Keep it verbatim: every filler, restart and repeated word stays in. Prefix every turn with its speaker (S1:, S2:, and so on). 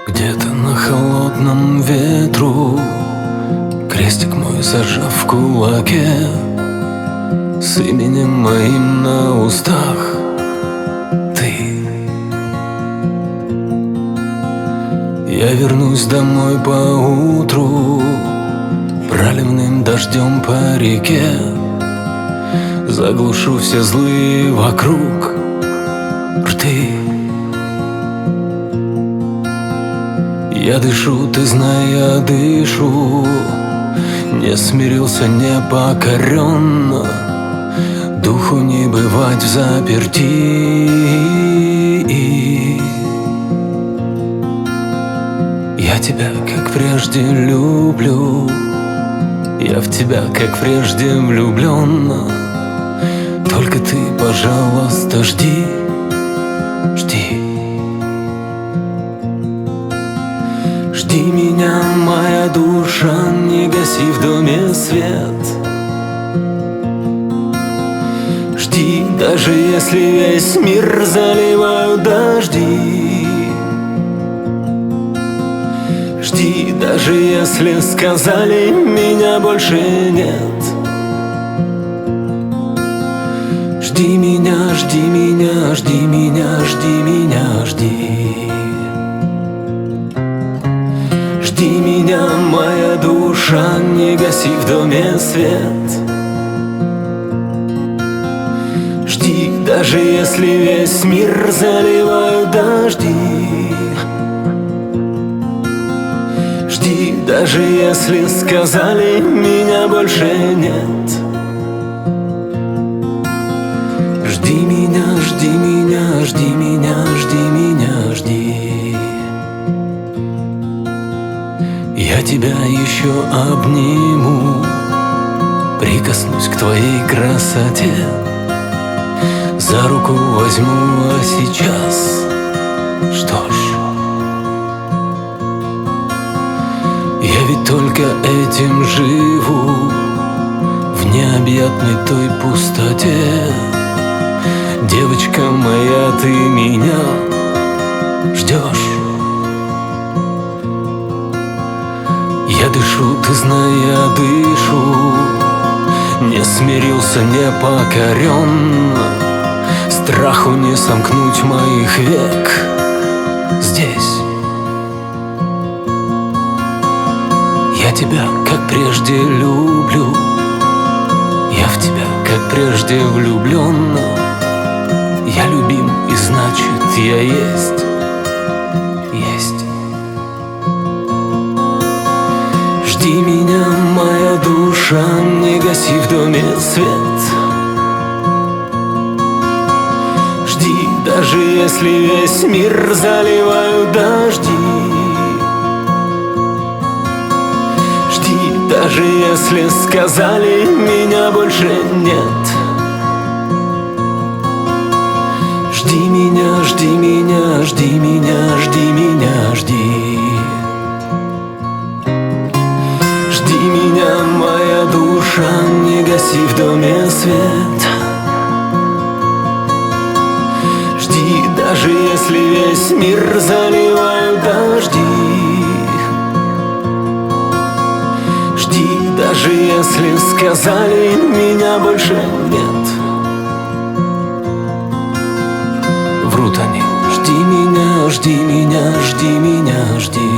S1: Где-то на холодном ветру крестик мой зажав в кулаке, с именем моим на устах ты. Я вернусь домой поутру, проливным дождем по реке, заглушу все злые вокруг рты. Я дышу, ты знай, я дышу, не смирился, не покорен, духу не бывать взаперти. Я тебя, как прежде, люблю, я в тебя, как прежде, влюблен. Только ты, пожалуйста, жди, жди. Жди меня, моя душа, не гаси в доме свет. Жди, даже если весь мир заливают дожди. Жди, даже если сказали, меня больше нет. Жди меня, жди меня, жди меня, жди меня, жди. Жди меня, моя душа, не гаси в доме свет. Жди, даже если весь мир заливают дожди. Жди, даже если сказали, меня больше нет. Жди меня, жди меня, жди меня, жди меня, жди. Я тебя еще обниму, прикоснусь к твоей красоте, за руку возьму, а сейчас, что ж, я ведь только этим живу, в необъятной той пустоте. Девочка моя, ты меня ждешь. Я дышу, ты знай, я дышу, не смирился, не покорен, страху не сомкнуть моих век здесь. Я тебя, как прежде, люблю, я в тебя, как прежде, влюблен. Я любим, и значит, я есть, есть. Жди меня, моя душа, не гаси в доме свет. Жди, даже если весь мир заливают дожди. Жди, даже если сказали, меня больше нет. Жди меня, жди меня, жди меня, жди меня, жди. Жди меня, моя душа, не гаси в доме свет. Жди, даже если весь мир заливают дожди. Жди, даже если сказали, меня больше нет. Врут они, жди меня, жди меня, жди меня, жди.